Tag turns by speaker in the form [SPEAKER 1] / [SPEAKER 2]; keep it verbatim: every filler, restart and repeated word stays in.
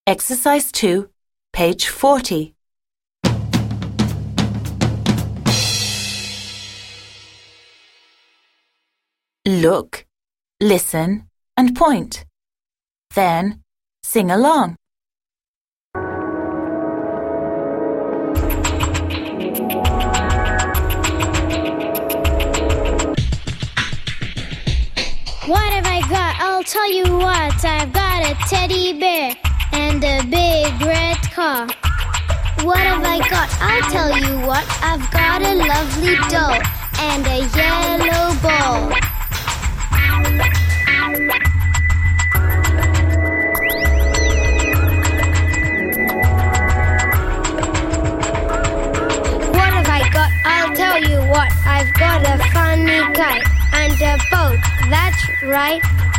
[SPEAKER 1] Exercise two, page forty. Look, listen, and point. Then, sing along.
[SPEAKER 2] What have I got? I'll tell you what. I've got a teddy bear and a big red car. What have I got? I'll tell you what. I've got a lovely doll and a yellow ball. What have I got? I'll tell you what. I've got a funny kite and a boat. That's right.